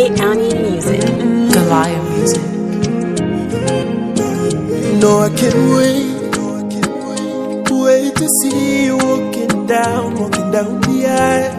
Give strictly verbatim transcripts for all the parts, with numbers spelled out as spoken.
Annie Music. Goliath Music. No, I can't wait, wait to see you walking down, walking down the aisle.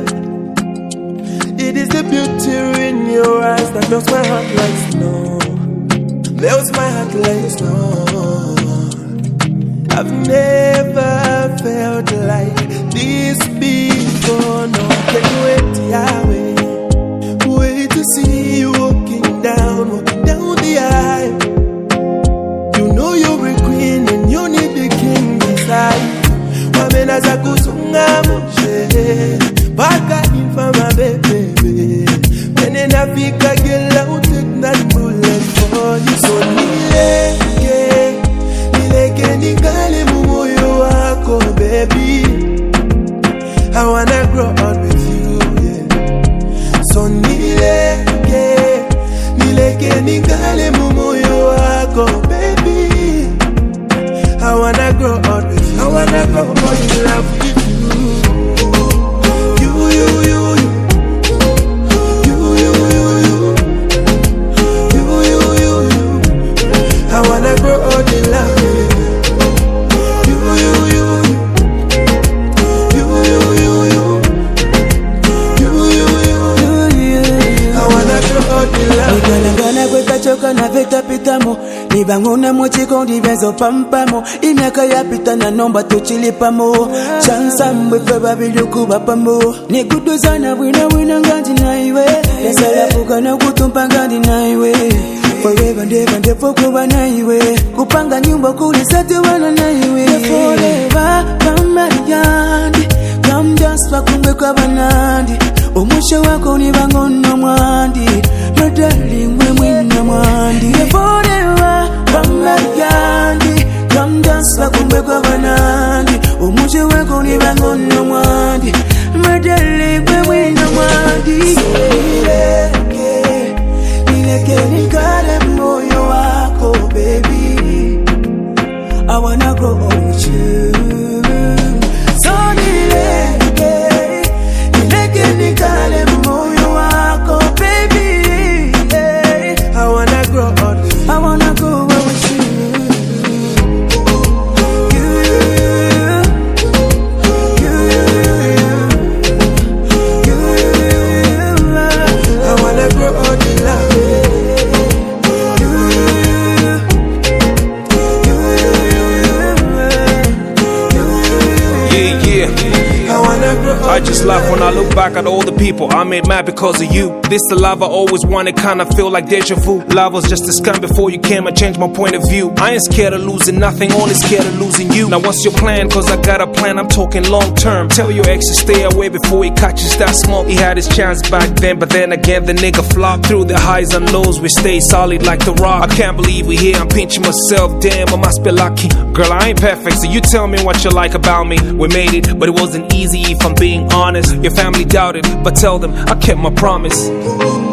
It is the beauty in your eyes that melts my heart like snow, melts my heart like snow. I've never felt like this before. No, I can't wait, Yahweh, wait to see you walking down, walking down the aisle. You know you're a queen and you need the king inside. Wamena za kusunga moshe, baka infama baby. When in Africa, girl, I'll take that bullet for you. So nileke, nileke nikale mumoyo wako, baby. I wanna grow up with you, yeah. So nileke, nileke nikale mumoyo wako, baby. I wanna grow up with you. I wanna grow up in love with you. You, you, you, you. You, you, you, you. You, you, you, you. I wanna grow up in love with you. You, you, you, you. You, you, you, you. You, you, you, you. I wanna grow up in love with you. Gana kweka choka na veta pitamo. Nibanguna mochiko ndivenzo pampamo. Imyaka ya pita na nomba tuchilipamo. Chansa mbwepe babilukuba pamo. Nikudu sana wina wina ngandi na iwe. Nesala fuka na kutumpa ngandi na iwe. Forever never never kuba na iwe. Kupanga nyumba kulisati wana na iwe. Forever pamariyandi. Come just wakumbe kwa banandi. Omusha wako ni bangono mwandi. My darling we mwina mwandi. Forever pamariyandi. Come just wakumbe kwa banandi. Omusha wako ni bangono mwandi. My darling we mwina mwandi. Nileke, nileke nikale moyo wako baby. I wanna grow up with you. So nileke, nileke nikale moyo wako baby. I wanna grow up with you. I wanna grow up with you. You, you, you, you, you, you, you. I wanna grow up in love with you. Yeah, yeah. I wanna grow up. I just laugh when I look back at all the people I made mad because of you. This the love I always wanted, kinda feel like deja vu. Love was just a scam before you came, I changed my point of view. I ain't scared of losing nothing, only scared of losing you. Now what's your plan? Cause I got a plan, I'm talking long term. Tell your ex to stay away before he catches that smoke. He had his chance back then, but then again the nigga flopped. Through the highs and lows, we stay solid like the rock. I can't believe we here, I'm pinching myself, damn, I must be lucky. Girl, I ain't perfect, so you tell me what you like about me. We made it, but it wasn't easy if I'm being honest. Your family doubted, but tell them I kept my promise.